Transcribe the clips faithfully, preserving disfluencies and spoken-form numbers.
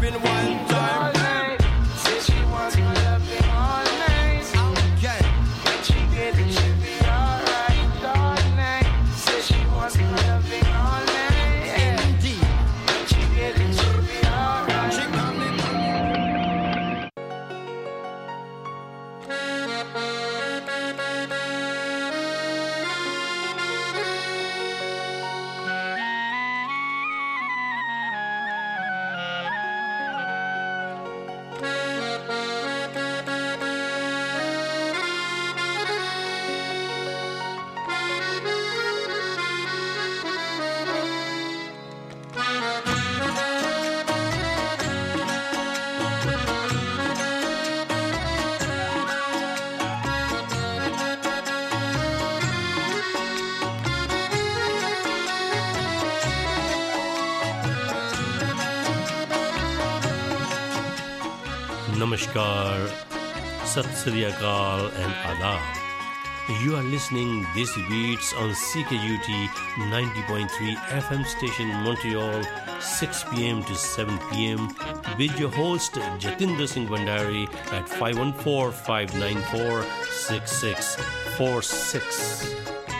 loving one time. All night. Say she wants my loving all night. Okay. When she get it, she'll be alright all night. Say she wants my loving all night. Yeah. Indeed. When she get it, she'll be alright. She got me. Namaskar, Sat Sri Akal and Adab. You are listening Desi Beats on C K U T ninety point three F M station Montreal, six p.m. to seven p.m. with your host Jatinder Singh Bhandari at five one four, five nine four, six six four six.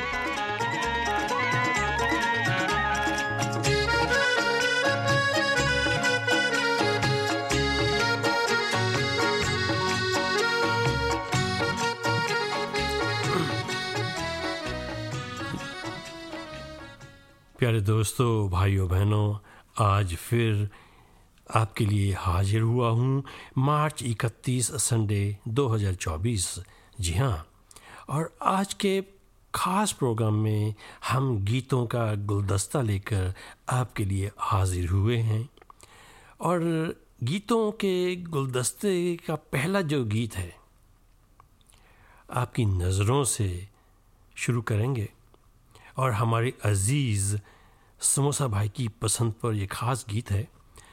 प्यारे दोस्तों, भाइयों बहनों, आज फिर आपके लिए हाजिर हुआ हूँ मार्च इकतीस संडे दो हज़ार चौबीस। जी हाँ, और आज के ख़ास प्रोग्राम में हम गीतों का गुलदस्ता लेकर आपके लिए हाजिर हुए हैं। और गीतों के गुलदस्ते का पहला जो गीत है, आपकी नज़रों से शुरू करेंगे। और हमारे अज़ीज़ समोसा भाई की पसंद पर यह ख़ास गीत है।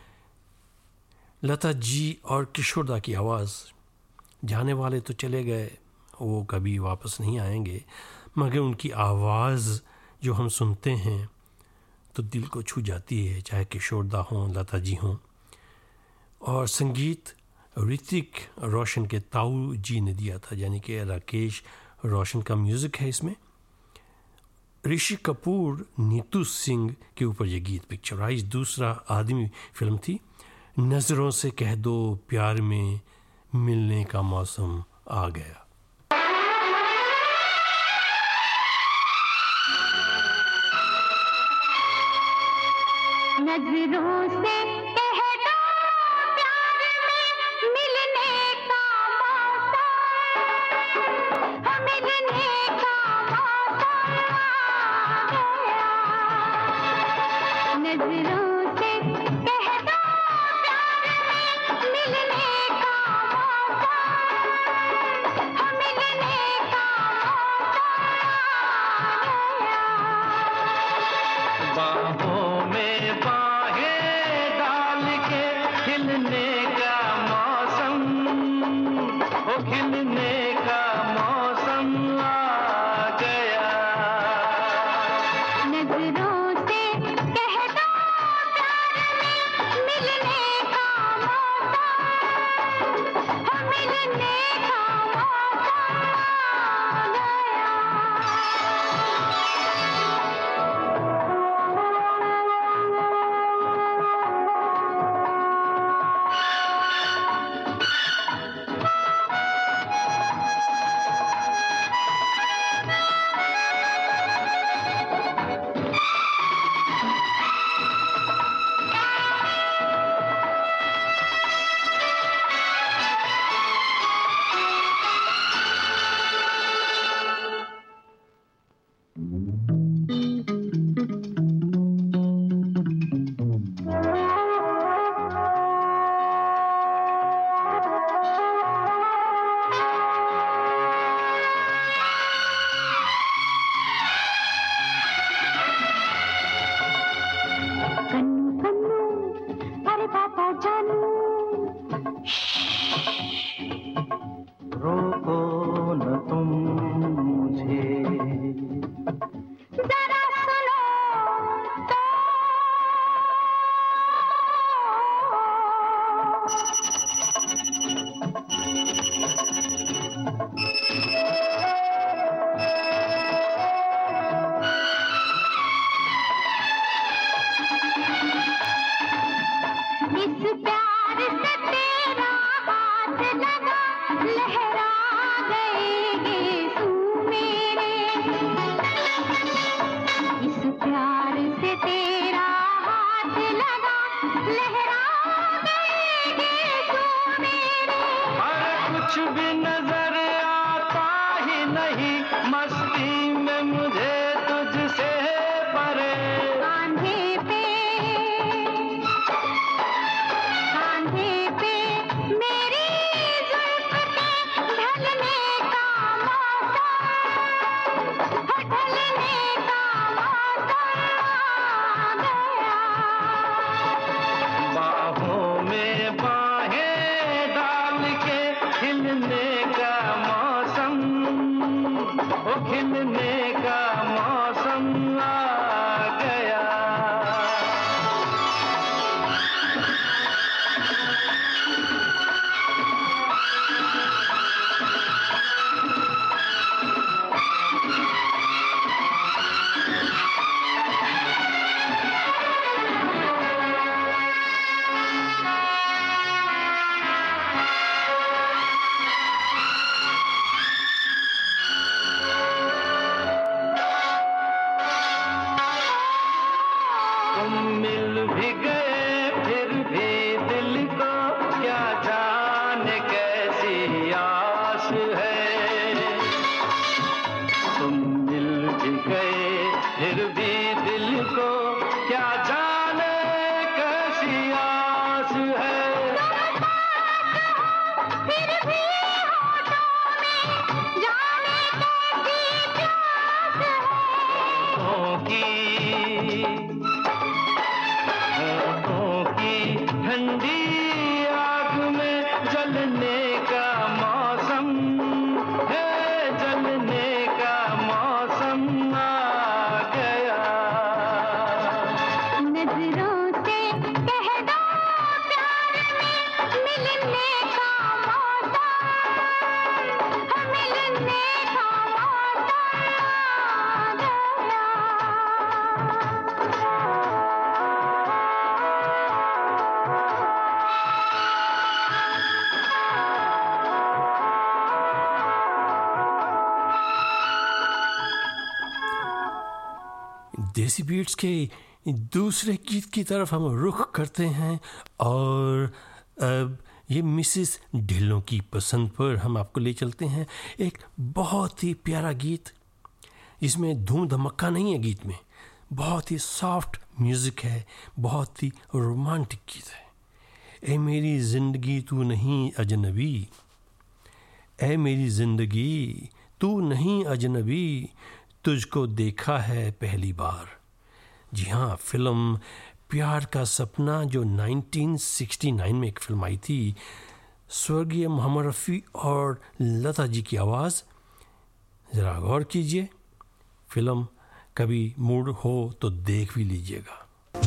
लता जी और किशोरदा की आवाज़। जाने वाले तो चले गए, वो कभी वापस नहीं आएंगे, मगर उनकी आवाज़ जो हम सुनते हैं तो दिल को छू जाती है, चाहे किशोरदा हों, लता जी हों। और संगीत ऋतिक रोशन के ताऊ जी ने दिया था, यानी कि राकेश रोशन का म्यूज़िक है इसमें। ऋषि कपूर, नीतू सिंह के ऊपर यह गीत पिक्चराइज दूसरा आदमी फिल्म थी। नज़रों से कह दो प्यार में मिलने का मौसम आ गया। नज़रों से कह दो प्यार में मिलने का मौसम, मिलने का नज़रों से कह दो प्यार में मिलने का मौसम, मिलने का मौसम। बाहों में बाहें डाल के खिलने का मौसम, ओ खिलने का मौसम आ गया। नज़रों जरा सुनो। तो। इस प्यार से तेरा हाथ लगा लहरा गए गेसू मेरे इस प्यार से तेरा हाथ लगा लहरा गए गेसू मेरे अरे कुछ भी नजर आता ही नहीं मस्ती में मुझे तुझसे परे कांधे पे कांधे पे मेरी जुल्फ के ढलने का मौसम ढलने का मौसम आ गया बाहों में बाहें डाल के खिलने का मौसम ओ खिलने का मौसम आ गया तुम मिल भी गए फिर भी दिल को क्या जाने कैसी आस है तुम मिल भी गए फिर भी दिल को क्या जाने कैसी आस है फिर भी होठों में जाने कैसी प्यास है होठों की होठों की ठंडी आग में जलने का मौसम है जलने का मौसम आ गया नजरों से कह दो प्यार में मिलने का मौसम मिलने का मौसम आ गया देसी बीट्स के दूसरे गीत की तरफ हम रुख करते हैं और अब ये मिसेस ढिल्लों की पसंद पर हम आपको ले चलते हैं एक बहुत ही प्यारा गीत इसमें धूम धमक्का नहीं है गीत में बहुत ही सॉफ्ट म्यूज़िक है बहुत ही रोमांटिक गीत है ए मेरी ज़िंदगी तू नहीं अजनबी ए मेरी ज़िंदगी तू नहीं अजनबी तुझको देखा है पहली बार जी हाँ फिल्म प्यार का सपना जो नाइनटीन सिक्सटी नाइन में एक फिल्म आई थी स्वर्गीय मोहम्मद रफ़ी और लता जी की आवाज़ ज़रा गौर कीजिए फिल्म कभी मूड हो तो देख भी लीजिएगा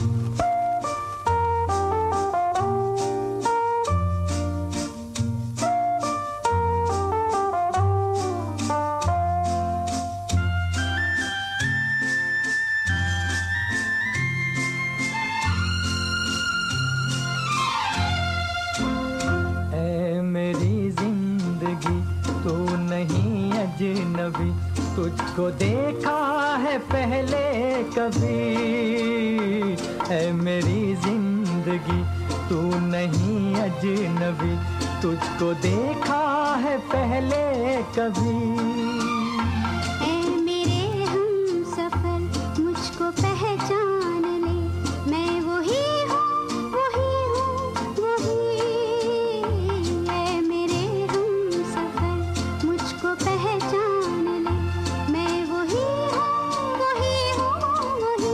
अजनबी तुझको देखा है पहले कभी है मेरी जिंदगी तू नहीं अजनबी तुझको देखा है पहले कभी ऐ मेरे हमसफर मुझको पहचान ले मैं वही हूँ वही हूँ वही ऐ मेरे हमसफर मुझको पहचान ले मैं वही हूँ वही हूँ वही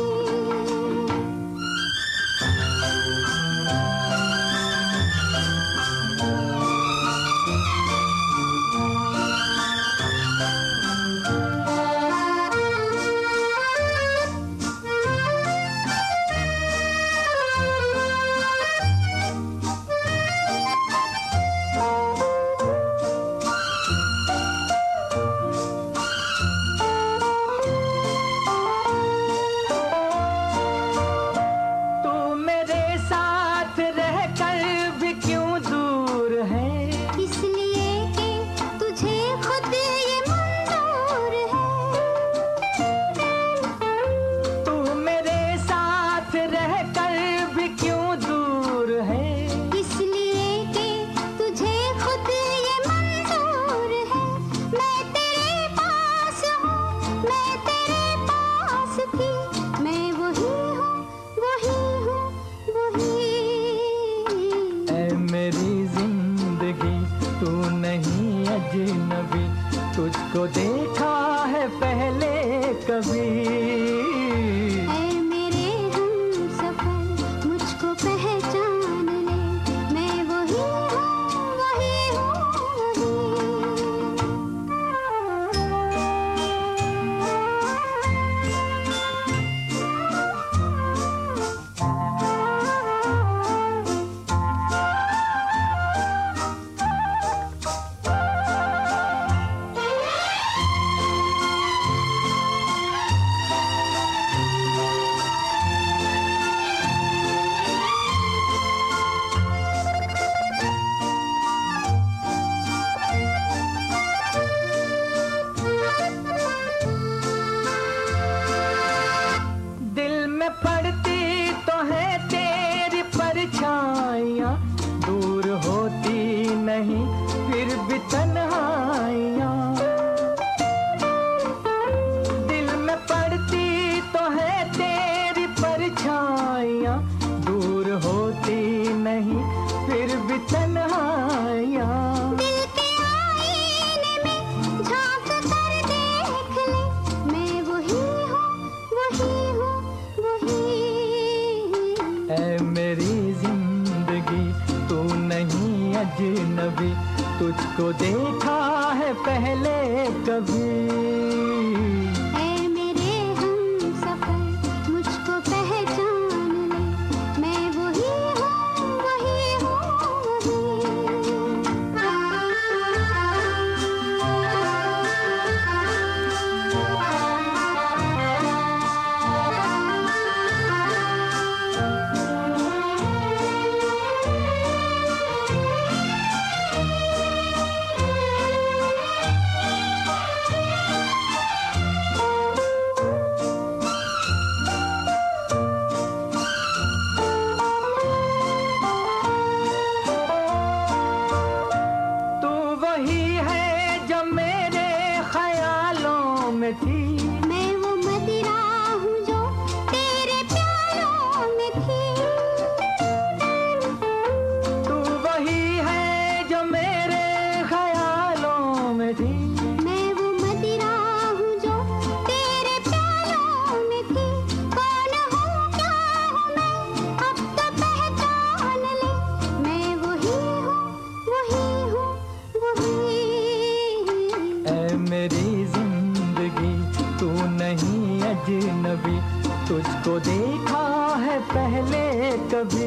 फिर भी तन्हाइयाँ। दिल के आईने में झांक कर देख ले, मैं वही हूँ, वही हूँ, वही। ऐ मेरी जिंदगी तू नहीं अजनबी, तुझको देखा है पहले कभी। ऐ मेरे हमसफर मुझको पहचान ले, मैं वही हूँ, वही हूँ, तू वही है जो मेरे ख्यालों में थी, मैं वो मदिरा हूँ जो तेरे प्यालों में थी। तू वही है जो मेरे ख्यालों में थी। मैं वो मदिरा हूँ जो तेरे प्यालों में थी। कौन हूँ क्या हूँ मैं, अब तो पहचान ले, मैं वही हूँ, वही हूँ, वही। ऐ मेरी जिंदगी तू नहीं अजनबी, तुझको देखा है पहले कभी।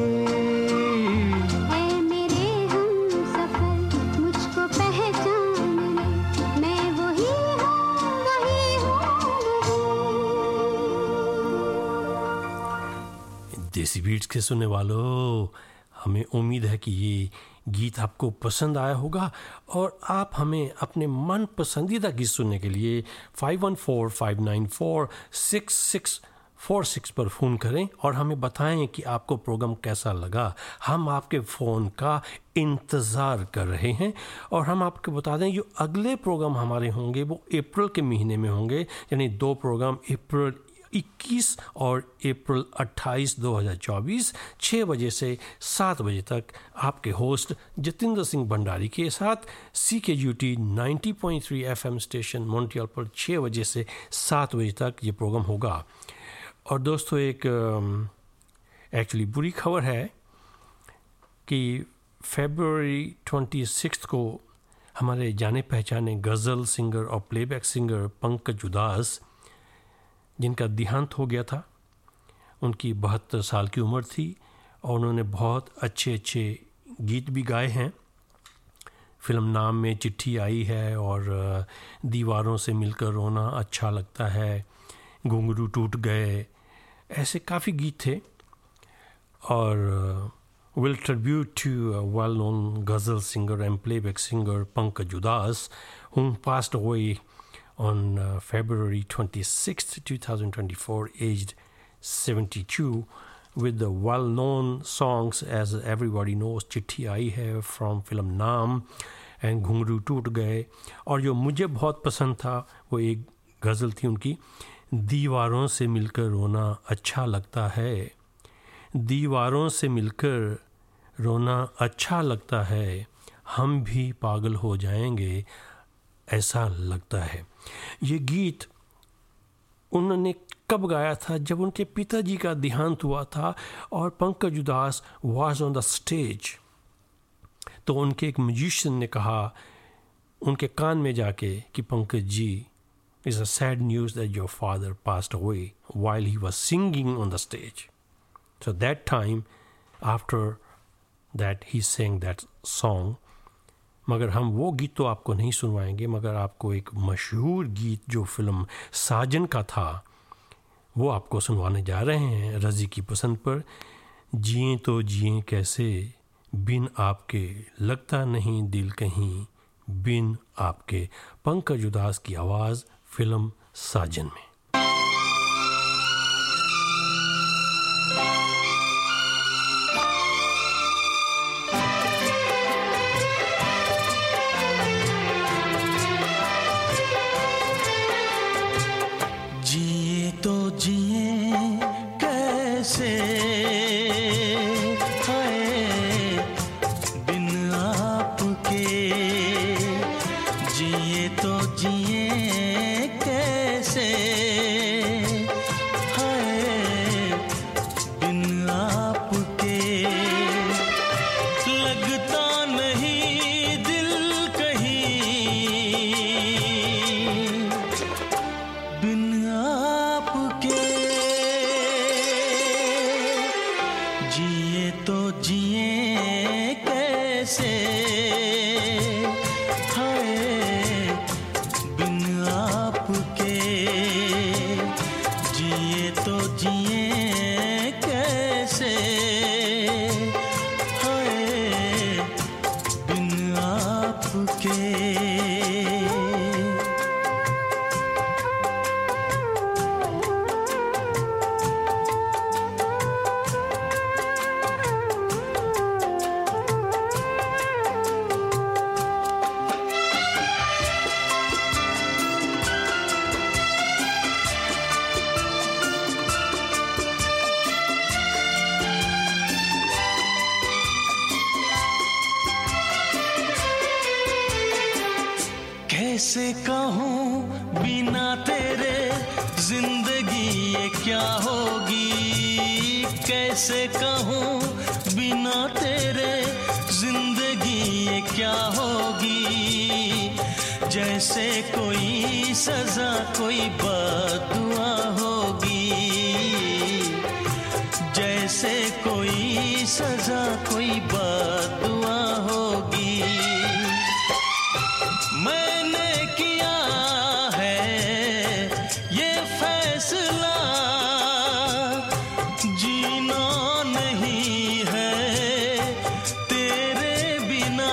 ऐ मेरे हमसफर मुझको पहचान ले, मैं वही हूँ, वही हूँ, वही। देसी बीट्स के सुनने वालों, हमें उम्मीद है कि ये गीत आपको पसंद आया होगा और आप हमें अपने मन पसंदीदा गीत सुनने के लिए five one four five nine four six six four six पर फ़ोन करें और हमें बताएं कि आपको प्रोग्राम कैसा लगा। हम आपके फ़ोन का इंतज़ार कर रहे हैं और हम आपको बता दें जो अगले प्रोग्राम हमारे होंगे वो अप्रैल के महीने में होंगे, यानी दो प्रोग्राम अप्रैल इक्कीस और अप्रैल अट्ठाईस दो हज़ार चौबीस छः बजे से सात बजे तक आपके होस्ट जतिंदर सिंह भंडारी के साथ C K U T ninety point three F M station Montreal पर छः बजे से सात बजे तक ये प्रोग्राम होगा। और दोस्तों एक एक्चुअली uh, बुरी खबर है कि फरवरी ट्वेंटी सिक्स को हमारे जाने पहचाने गज़ल सिंगर और प्लेबैक सिंगर पंकज उदास, जिनका देहांत हो गया था, उनकी बहत्तर साल की उम्र थी और उन्होंने बहुत अच्छे अच्छे गीत भी गाए हैं। फिल्म नाम में चिट्ठी आई है और दीवारों से मिलकर रोना अच्छा लगता है, घुंघरू टूट गए, ऐसे काफ़ी गीत थे। और will tribute to well known ghazal singer and playback singer Pankaj Udas, whom passed away on uh, February twenty-sixth, twenty twenty-four, aged seventy-two, with the well-known songs, as everybody knows, चिट्ठी आई है from film नाम and घुंघरू टूट गए। और जो मुझे बहुत पसंद था वो एक गज़ल थी उनकी, दीवारों से मिलकर रोना अच्छा लगता है, दीवारों से मिलकर रोना अच्छा लगता है, हम भी पागल हो जाएंगे ऐसा लगता है। ये गीत उन्होंने कब गाया था? जब उनके पिताजी का देहांत हुआ था और पंकज उदास वाज ऑन द स्टेज। तो उनके एक म्यूजिशियन ने कहा उनके कान में जाके कि Pankaj ji, it's a sad news that your father passed away while he was singing on the stage. So that time after that he sang that song. मगर हम वो गीत तो आपको नहीं सुनवाएंगे, मगर आपको एक मशहूर गीत जो फिल्म साजन का था वो आपको सुनवाने जा रहे हैं रज़ी की पसंद पर। जिए तो जिए कैसे बिन आपके, लगता नहीं दिल कहीं बिन आपके। पंकज उदास की आवाज़ फिल्म साजन में। जिए तो जिए कैसे, हाय कैसे हाय बिन आपके जिए तो जिए कैसे हाय बिन आपके कैसे कहूँ बिना तेरे जिंदगी ये क्या होगी कैसे कहूँ बिना तेरे जिंदगी ये क्या होगी जैसे कोई सजा कोई बददुआ होगी जैसे कोई सजा कोई बददुआ होगी मैंने किया है ये फैसला जीना नहीं है तेरे बिना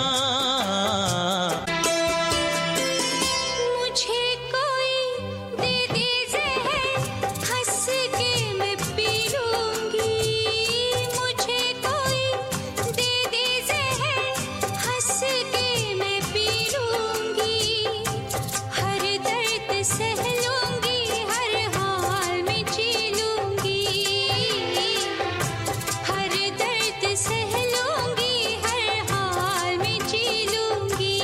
मुझे कोई दे दे ज़हर हंस के मैं पी लूंगी मुझे कोई दे दे ज़हर हंस के मैं पी लूंगी हर दर्द सह लूंगी हर हाल में जी लूंगी हर दर्द सह लूंगी हर हाल में जी लूंगी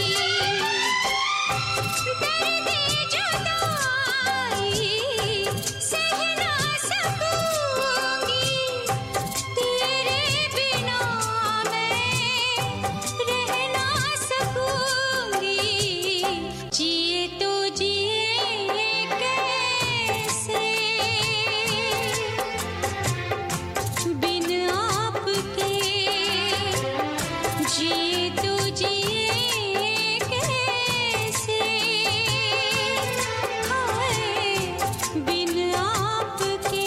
दर्द जुदाई सह ना सकूंगी तेरे बिना मैं रह ना सकूंगी जिए तो जिए कैसे बिन आपके जिए तो जिए कैसे हाय बिन आपके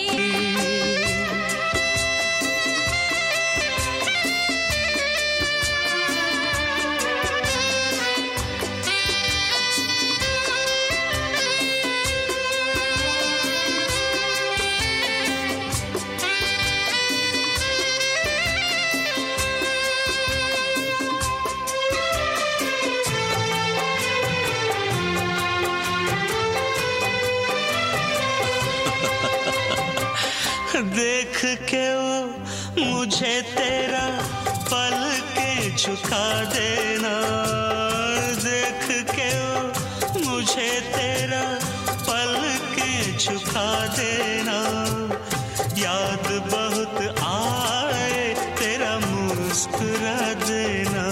देख के वो मुझे तेरा पल के झुका देना देख के वो मुझे तेरा पल के झुका देना याद बहुत आए तेरा मुस्कुरा देना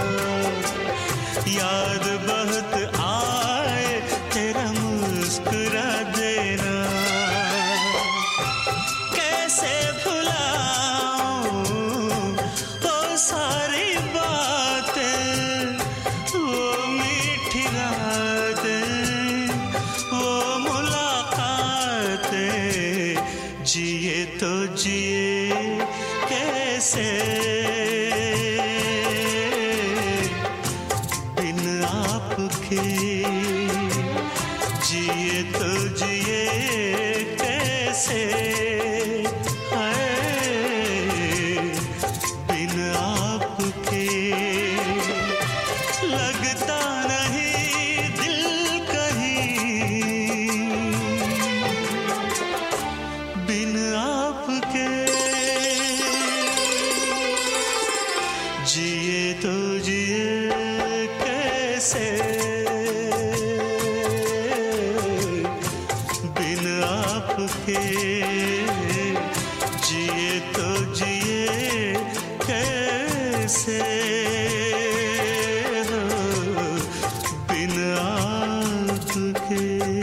याद बहुत आए तेरा मुस्कुरा देना कैसे भुलाऊं वो सारी बातें वो मीठी रातें वो मुलाकातें जिए तो जिए कैसे बिन आपके जिए तो जिए कैसे बिन आपके लगता नहीं दिल कहीं बिन आपके जिए तो जिए कैसे बिन आपके जिए तो जिए कैसे बिन आपके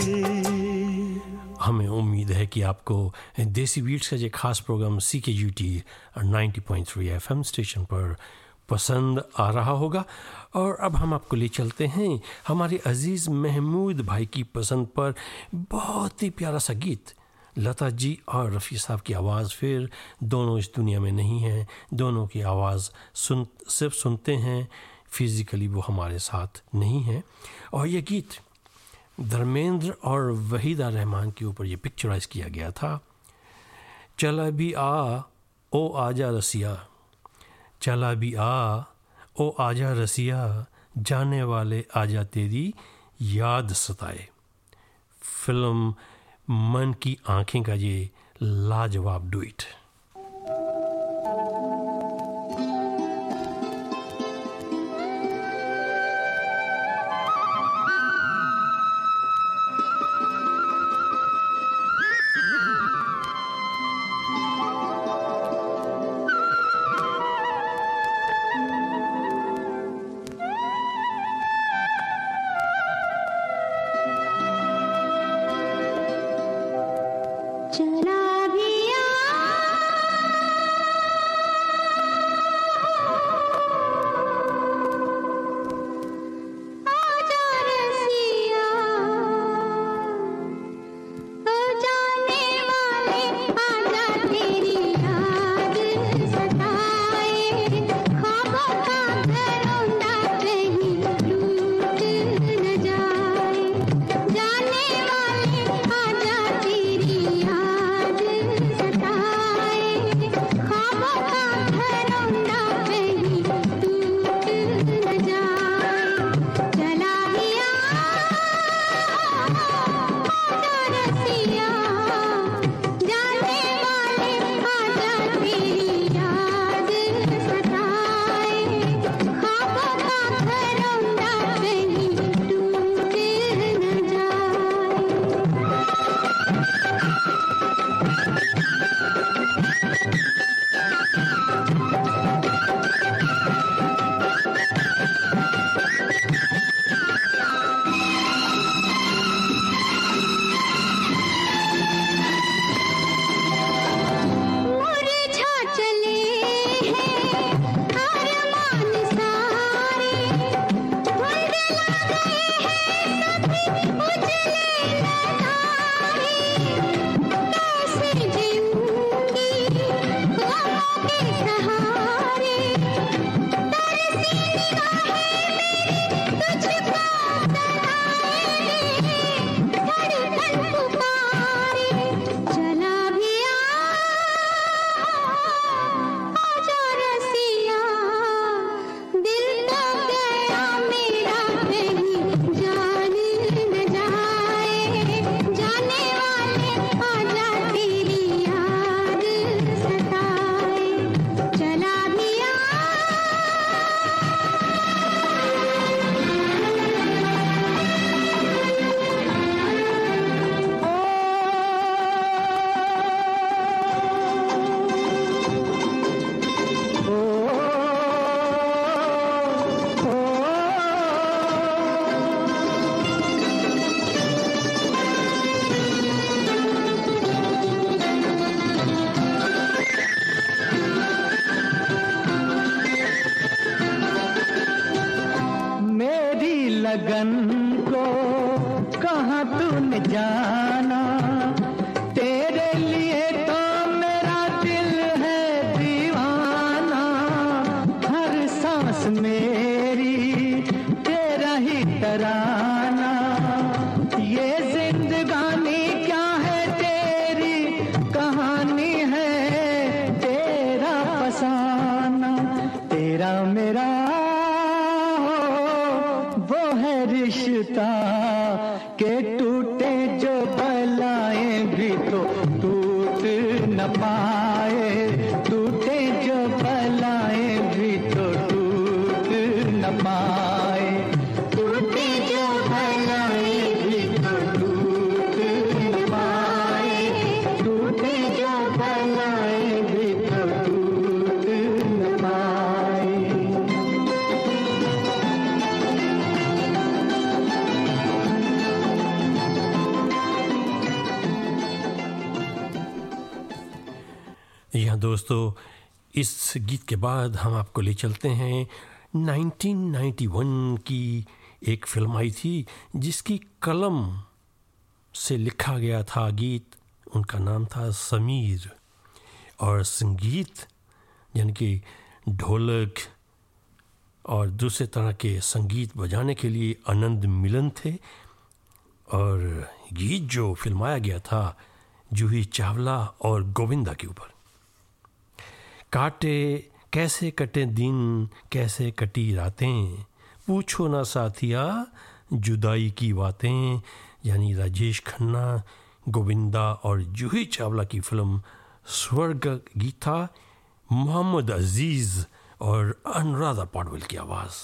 हमें उम्मीद है कि आपको देसी बीट्स का ये खास programme C K U T ninety point three F M station पर पसंद आ रहा होगा। और अब हम आपको ले चलते हैं हमारे अज़ीज़ महमूद भाई की पसंद पर बहुत ही प्यारा सा गीत। लता जी और रफ़ी साहब की आवाज़, फिर दोनों इस दुनिया में नहीं हैं, दोनों की आवाज़ सुन सिर्फ सुनते हैं, फिज़िकली वो हमारे साथ नहीं हैं। और ये गीत धर्मेंद्र और वहीदा रहमान के ऊपर ये पिक्चराइज़ किया गया था। चला भी आ ओ आजा रसिया, चला भी आ ओ आजा रसिया, जाने वाले आजा तेरी याद सताए। फिल्म मन की आंखें का ये लाजवाब डुएट। चला भी लगन को कहाँ तूने जाना, तेरे लिए तो मेरा दिल है दीवाना। हर सांस मेरी तेरा ही तराना, ये जिंदगानी क्या है तेरी कहानी है, तेरा फसाना तेरा मेरा रिश्ता के टूटे जो बलाएं भी तो टूट न पाए, टूटे जो बलाएं भी तो टूट न पाए, टूटे जो बलाएं भी तो टूट न पाए, टूटे जो बलाएं भी तो टूट न पाए। यहाँ दोस्तों इस गीत के बाद हम आपको ले चलते हैं नाइनटीन नाइंटी वन की एक फिल्म आई थी जिसकी कलम से लिखा गया था गीत, उनका नाम था समीर, और संगीत यानी कि ढोलक और दूसरे तरह के संगीत बजाने के लिए आनंद मिलन थे, और गीत जो फिल्माया गया था जूही चावला और गोविंदा के ऊपर। काटे कैसे कटे दिन कैसे कटी रातें, पूछो ना साथिया जुदाई की बातें, यानी राजेश खन्ना, गोविंदा और जूही चावला की फिल्म स्वर्ग गीत था। मोहम्मद अजीज़ और अनुराधा पौडवाल की आवाज़।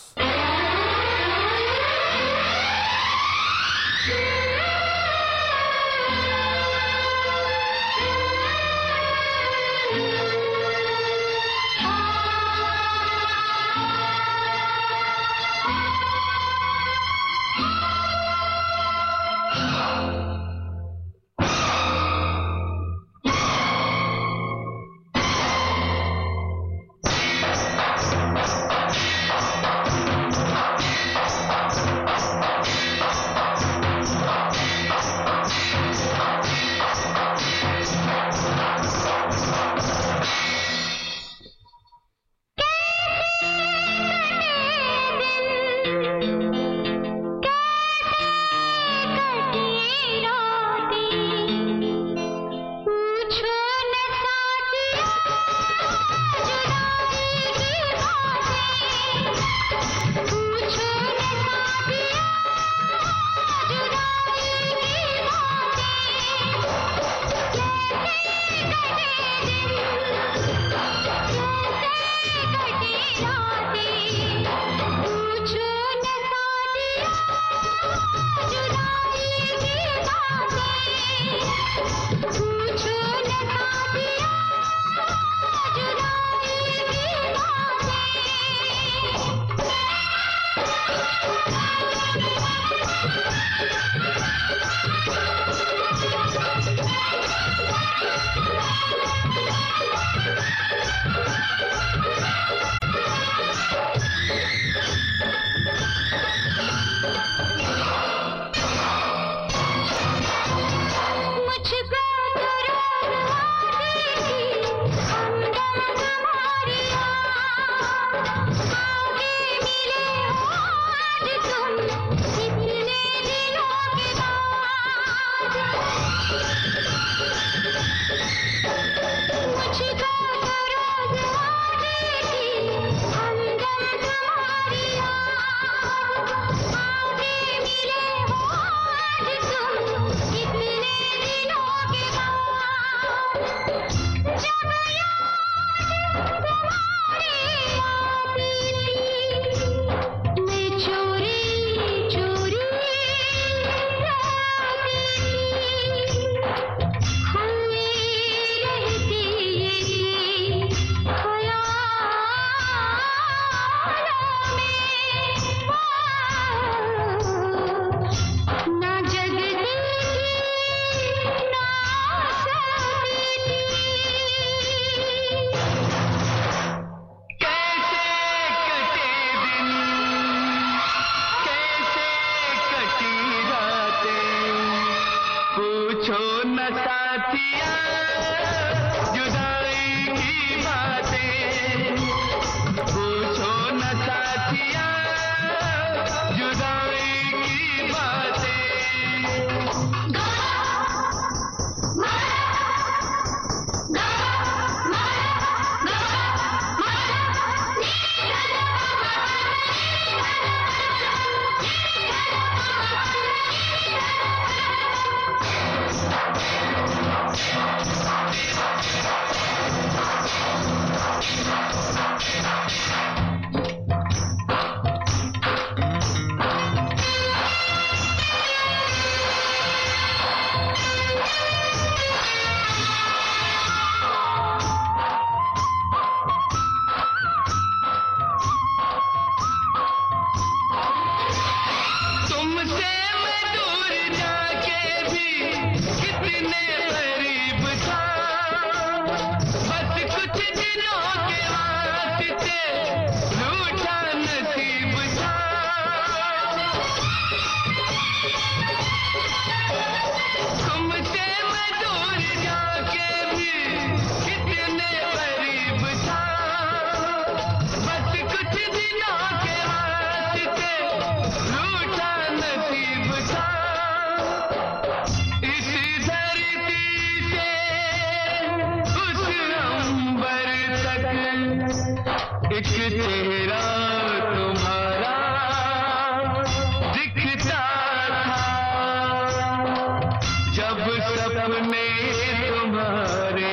सपने तुम्हारे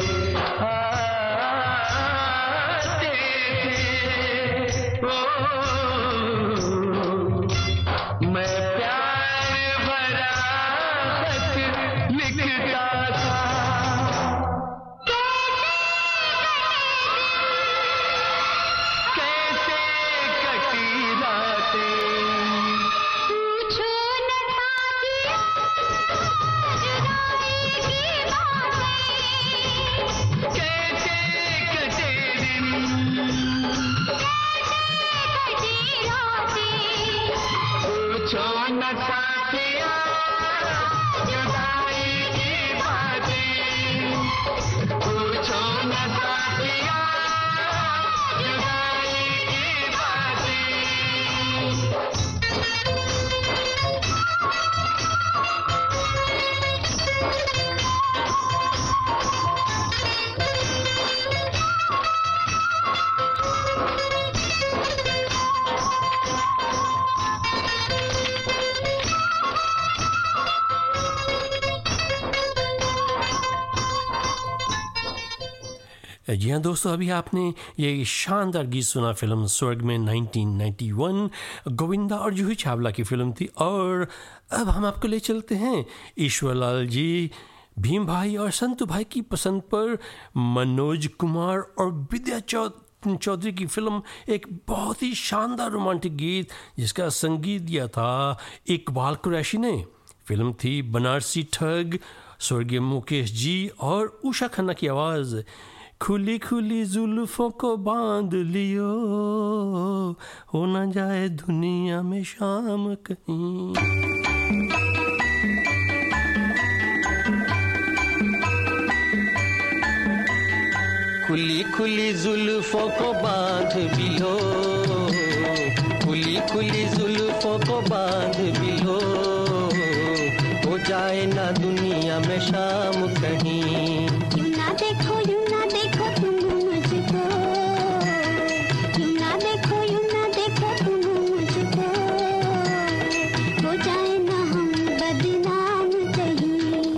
आते थे ओ मैं प्यार भरा खत लिखता था कैसे कटी रातें पूछो न साथियों जुदाई की बातें कैसे कटे दिन कटी रातें पूछो न साथिया जुदाई की बातें पूछो न साथिया जुदाई की बातें जी हाँ दोस्तों, अभी आपने ये शानदार गीत सुना फिल्म स्वर्ग में नाइनटीन नाइंटी वन, गोविंदा और जूही चावला की फिल्म थी। और अब हम आपको ले चलते हैं ईश्वरलाल जी, भीम भाई और संतू भाई की पसंद पर मनोज कुमार और विद्या चौ- चौधरी की फिल्म, एक बहुत ही शानदार रोमांटिक गीत जिसका संगीत दिया था इकबाल कुरैशी ने। फिल्म थी बनारसी ठग, स्वर्गीय मुकेश जी और उषा खन्ना की आवाज़। खुली खुली जुल्फों को बांध लियो, हो न जाए दुनिया में शाम कहीं। खुली खुली जुल्फों को बांध भी लो, खुली खुली जुल्फों को बांध भी लो, हो जाए ना दुनिया में शाम कहीं। यूं ना देखो यूं ना देखो तुम मुझको, यूं ना देखो यूं ना देखो तुम मुझको, हो जाए ना हम बदनाम कहीं।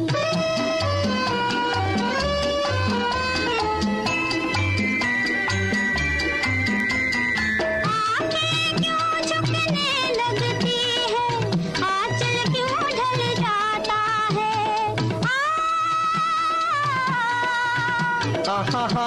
आंखें क्यों झुकने लगती है, आंचल क्यों ढल जाता है, आहा हा,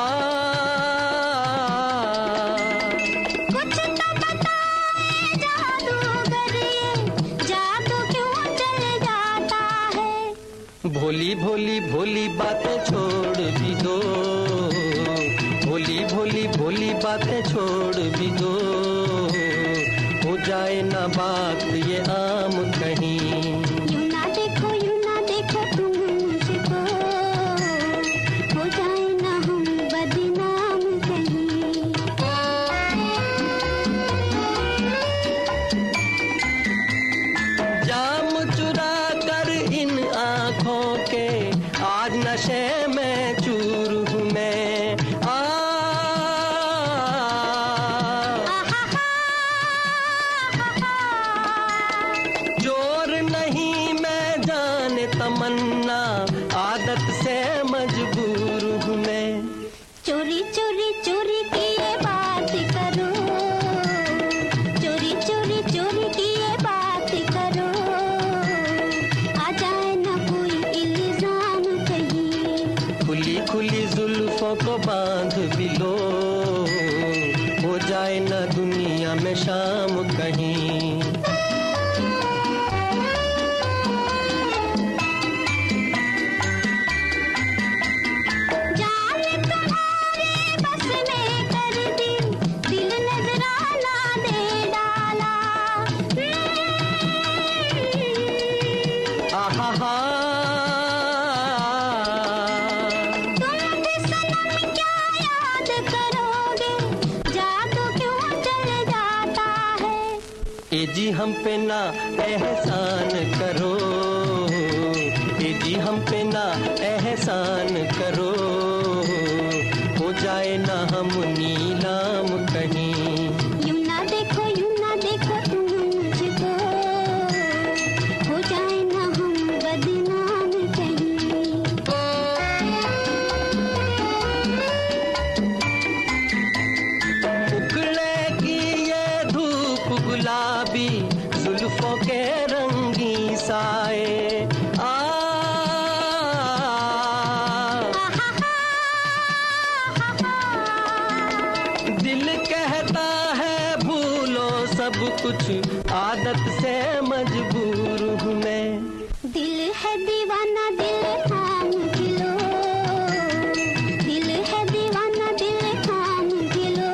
कुछ तो बताए जादूगर, ये जादू क्यों चल जाता है। भोली भोली भोली बातें छोड़ भी दो, भोली भोली भोली बातें छोड़ भी दो, हो जाए ना बात ये आम कहीं। यूं ना देखो यूं ना देखो तुम मुझको, हो जाए ना हम बदनाम कहीं। जाम चुरा कर इन आँखों के आज नशे में चूर हूँ मैं। आ, जोर नहीं मैं जाने तमन्ना, आदत से मजबूर हूँ मैं। चोरी चोरी चोरी की ये बात करो, चोरी चोरी चोरी की ये बात करो, आ जाए ना कोई इल्जाम कहीं। खुली खुली जुल्फों को बांध भी लो, हो जाए ना दुनिया में शाम कहीं। जान तुम्हारे बस में कर दी, दिल नजराना दे डाला। आहा हा, तुम भी सनम क्या याद करोगे, जादू क्यों चल जाता है। ए जी हम पे ना एहसान करो, ए जी हम पे ना एहसान करो, हो जाए ना हम नीलाम कहीं। यूं ना देखो यूं ना देखो तुम मुझको, हो जाए ना हम बदनाम कहीं। सब कुछ आदत से मजबूर हूँ मैं। दिल है दीवाना दिल थाम के लो, दिल है दीवाना दिल थाम के लो,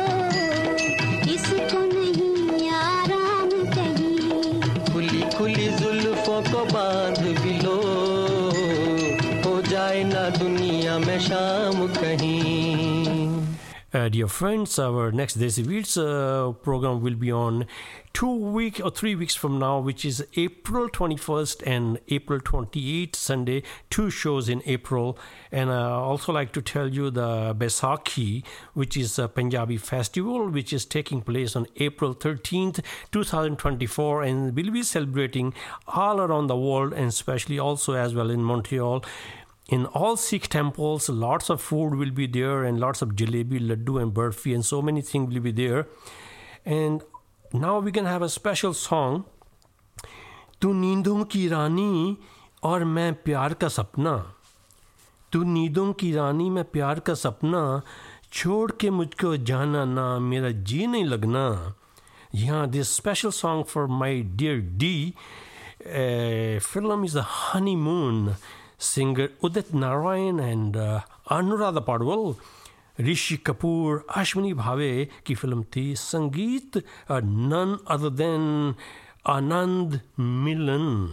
इसको नहीं आराम कहीं। खुली खुली जुल्फों को बांध भी लो, हो जाए ना दुनिया में शाम कहीं। Uh, dear friends, our next Desi Beats uh, program will be on two weeks or three weeks from now, which is April twenty-first and April twenty-eighth, Sunday, two shows in April. And I also like to tell you the Baisakhi, which is a Punjabi festival, which is taking place on April thirteenth, twenty twenty-four, and will be celebrating all around the world, and especially also as well in Montreal. In all Sikh temples, lots of food will be there, and lots of jalebi, laddu and burfi, and so many things will be there. And now we can have a special song, तू नींदों की रानी और मैं प्यार का सपना, तू नींदों की रानी मैं प्यार का सपना, छोड़ के मुझको जाना ना, मेरा जी नहीं लगना. Yeah, this special song for my dear D. Uh, film is The Honeymoon. Singer Udit Narayan and uh, Anuradha Padwal, Rishi Kapoor, Ashwini Bhave की फिल्म थी. संगीत uh, none other than Anand Milan.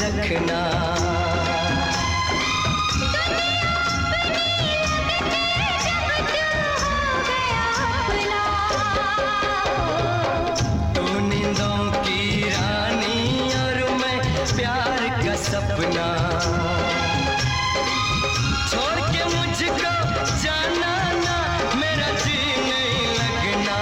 रखना। तू नींदों की रानी और मैं प्यार का सपना। छोड़ के मुझको जाना ना, मेरा जी नहीं लगना।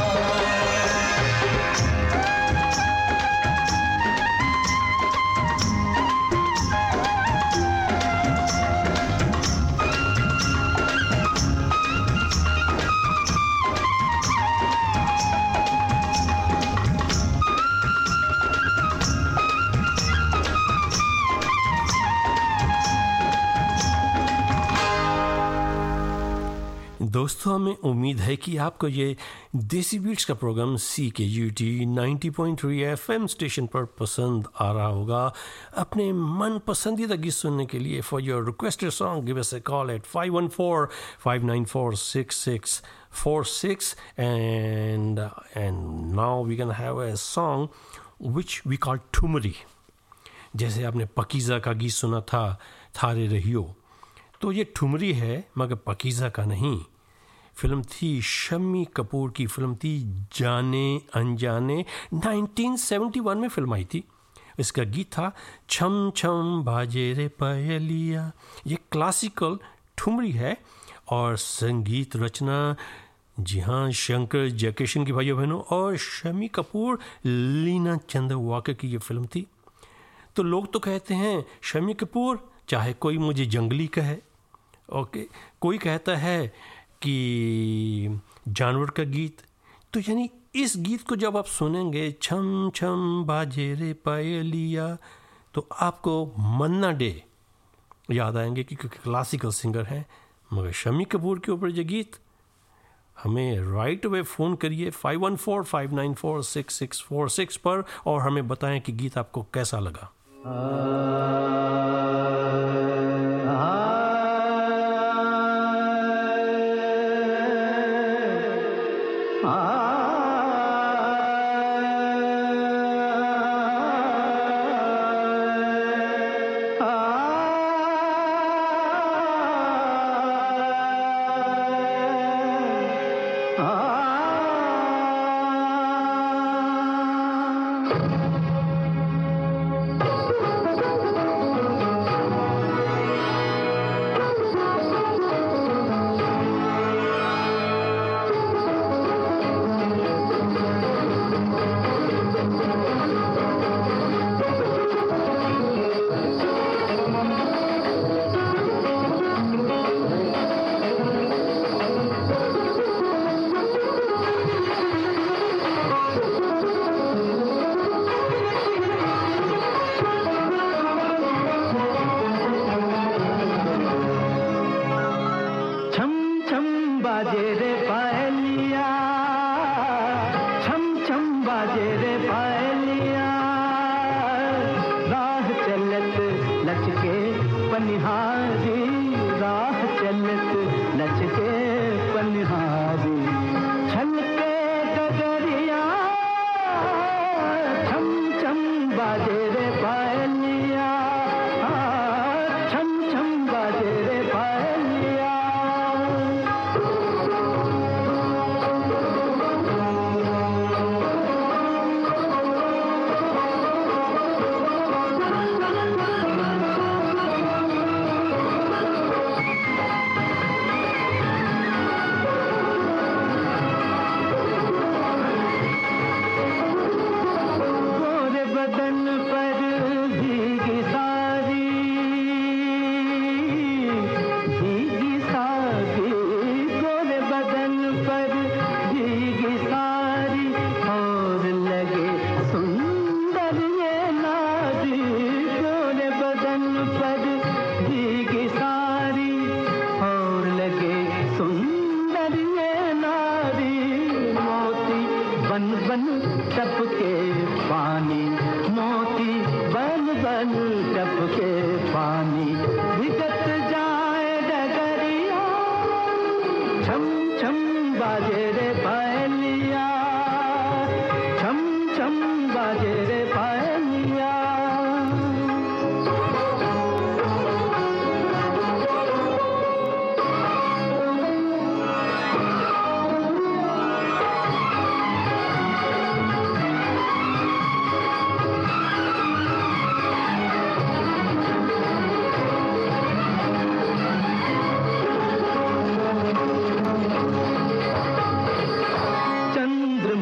दोस्तों, हमें उम्मीद है कि आपको ये देसी बीट्स का programme C K U T ninety point three F M station पर पसंद आ रहा होगा। अपने मन पसंदीदा गीत सुनने के लिए for your requested song give us a call at five one four five nine four six six four six and and now we can have a song which we call thumri. जैसे आपने पकीज़ा का गीत सुना था थारे रहियो, तो ये ठुमरी है मगर पकीज़ा का नहीं। फिल्म थी शम्मी कपूर की, फिल्म थी Jaane Anjaane, nineteen seventy one में फिल्म आई थी। इसका गीत था छम छम बाजे रे पायलिया। ये क्लासिकल ठुमरी है और संगीत रचना जी हाँ शंकर जयकिशन की भाइयों बहनों और शम्मी कपूर लीना चंद्रवाकर की ये फिल्म थी। तो लोग तो कहते हैं शम्मी कपूर चाहे कोई मुझे जंगली कहे, ओके, कोई कहता है कि जानवर का गीत। तो यानी इस गीत को जब आप सुनेंगे छम छम बाजे रे पायलिया, तो आपको मन्ना डे याद आएंगे क्योंकि क्लासिकल सिंगर हैं। मगर शम्मी कपूर के ऊपर ये गीत, हमें राइट अवे फ़ोन करिए five one four five nine four six six four six पर और हमें बताएं कि गीत आपको कैसा लगा।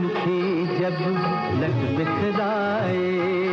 चंद्रमुखी जब लट बिखराए,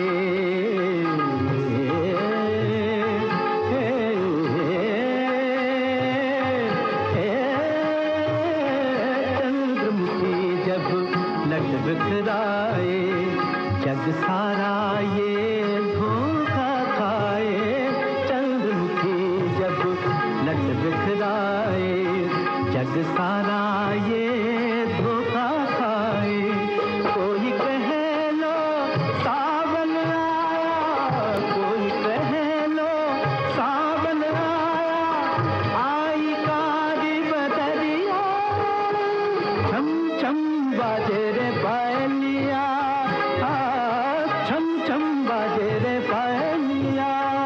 चंद्रमुखी जब लट बिखराए, जग सारा ये धोखा खाए। चंद्रमुखी जब लट बिखराए, जग सारा ये धोखा खाए। कोई कहे लो सावन आया, कोई कहे लो सावन आया, आई कारी बदरिया, छम छम बाजे रे बालिया, छम छम बाजे रे बालिया।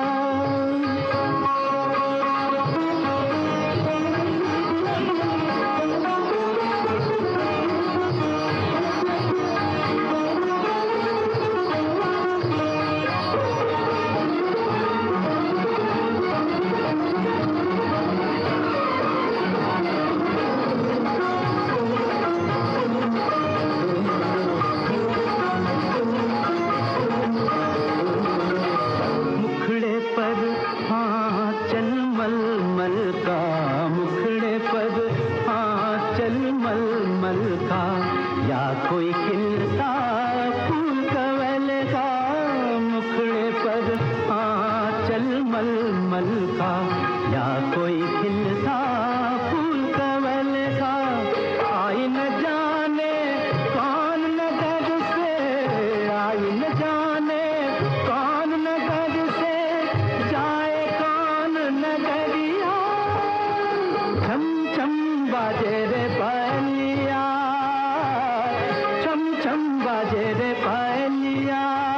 मुखड़े पर आंचल मलमल का, मुखड़े पर आंचल मलमल का, या कोई खिलता फूल कवल का। मुखड़े पर आंचल मलमल का, या कोई खिलता फूल कवल का। आई न जाने कौन नगर से, आई न जाने कौन नगर से, जाए कौन नगरिया, छम छम बाजे रे बालिया, छम छम बाजे रे बालिया।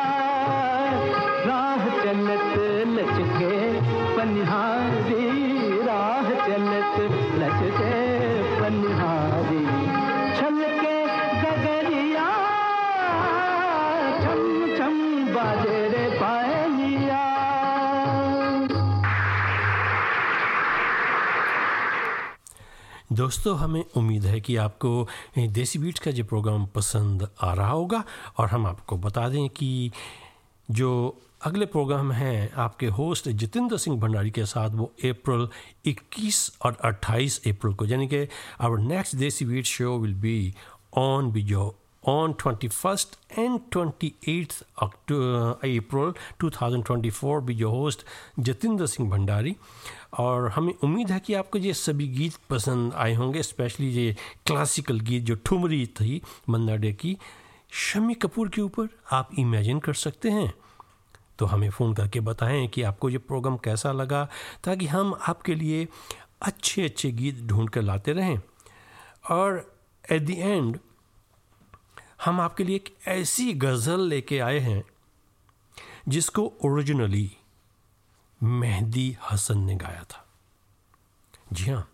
राह चलत लचके पनिहारी, राह चलत लचके पनिहारी, छलके गगरिया, छम छम बाजे रे बालिया। दोस्तों, हमें उम्मीद है कि आपको देसी बीट्स का जो प्रोग्राम पसंद आ रहा होगा, और हम आपको बता दें कि जो अगले प्रोग्राम हैं आपके होस्ट जितेंद्र सिंह भंडारी के साथ, वो अप्रैल इक्कीस और अट्ठाईस अप्रैल को, यानी कि our next desi beat show will be on बिजो on twenty-first and twenty-eighth April twenty twenty-four with your host Jatinder Singh Bhandari. और हमें उम्मीद है कि आपको ये सभी गीत पसंद आए होंगे, स्पेशली ये क्लासिकल गीत जो ठुमरी थी मन्ना डे की, शम्मी कपूर के ऊपर आप इमेजिन कर सकते हैं। तो हमें फ़ोन करके बताएं कि आपको ये प्रोग्राम कैसा लगा, ताकि हम आपके लिए अच्छे अच्छे गीत ढूंढ कर लाते रहें। और एट द एंड हम आपके लिए एक ऐसी गज़ल लेके आए हैं जिसको ओरिजिनली मेहदी हसन ने गाया था। जी हाँ,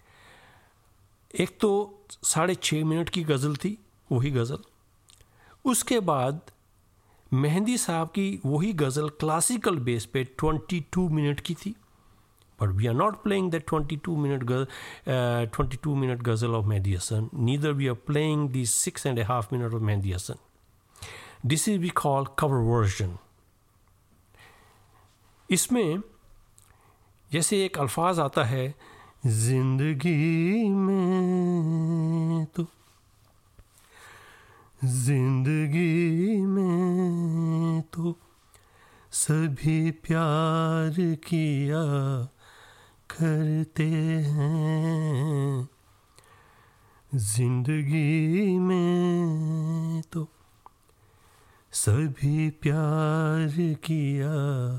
एक तो साढ़े छः मिनट की गज़ल थी वही गज़ल, उसके बाद मेहदी साहब की वही गज़ल क्लासिकल बेस पे बाईस मिनट की थी। But we are not playing that twenty-two minute gu- uh, twenty-two minute ghazal of Mehdi Hasan. Neither we are playing the six and a half minute of Mehdi Hasan. This is we call cover version. इसमें जैसे एक अल्फाज आता है, जिंदगी में तो जिंदगी में तो सभी प्यार किया करते हैं, जिंदगी में तो सभी प्यार किया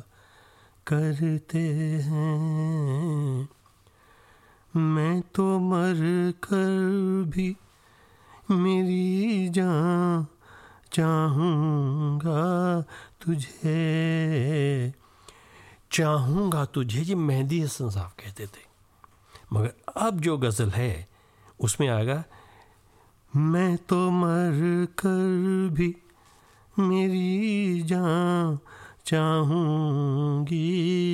करते हैं। मैं तो मर कर भी मेरी जान चाहूँगा तुझे, चाहूँगा तुझे, ये मेहदी हसन साहब कहते थे। मगर अब जो गज़ल है उसमें आएगा, मैं तो मर कर भी मेरी जान चाहूँगी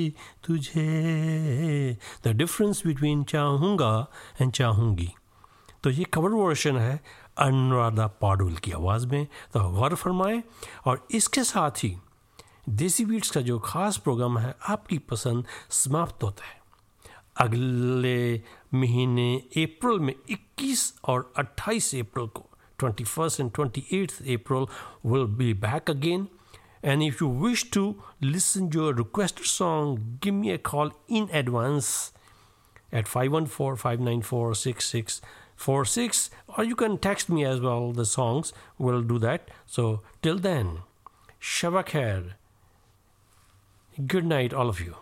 तुझे। द डिफरेंस बिटवीन चाहूँगा एंड चाहूँगी। तो ये कवर वर्जन है। अनुराधा पौडवाल की आवाज़ में। तो गौर फरमाएं। और इसके साथ ही देसी बीट्स का जो ख़ास प्रोग्राम है आपकी पसंद समाप्त होता है। अगले महीने अप्रैल में इक्कीस और अट्ठाईस अप्रैल को twenty-first and twenty-eighth April will be back again. And if you wish to listen to a requested song, give me a call in advance at five one four, five nine four, six six four six, or you can text me as well. The songs will do that. So till then, Shaba Khair. Good night, all of you.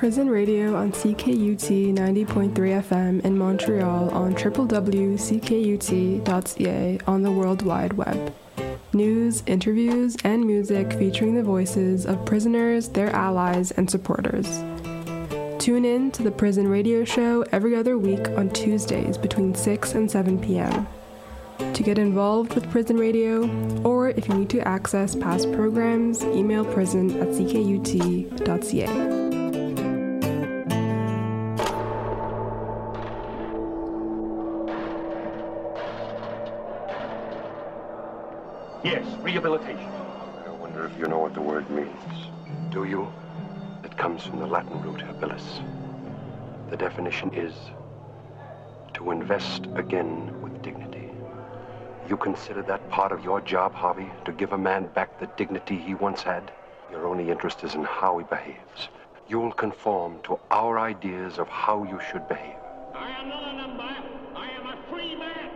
Prison Radio on C K U T ninety point three F M in Montreal on w w w dot c k u t dot c a on the World Wide Web. News, interviews, and music featuring the voices of prisoners, their allies, and supporters. Tune in to the Prison Radio Show every other week on Tuesdays between six and seven p.m. To get involved with Prison Radio, or if you need to access past programs, email prison at c k u t dot c a. Yes, rehabilitation. I wonder if you know what the word means. Do you? It comes from the Latin root habilis. The definition is to invest again with dignity. You consider that part of your job, Harvey, to give a man back the dignity he once had? Your only interest is in how he behaves. You'll conform to our ideas of how you should behave. I am not a number. I am a free man.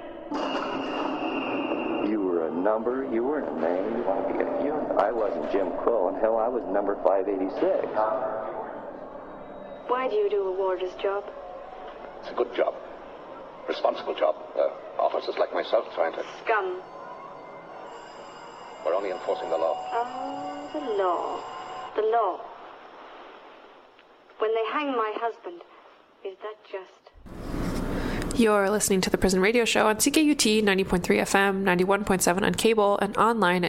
You were a number. You weren't a name. You want to be a human. I wasn't Jim Crow, and hell, I was number five eighty-six. Why do you do a warder's job? It's a good job. Responsible job. Uh, officers like myself trying to... Scum. We're only enforcing the law. Oh, the law. The law. When they hang my husband, is that just... You're listening to the Prison Radio Show on C K U T ninety point three F M, ninety-one point seven on cable, and online at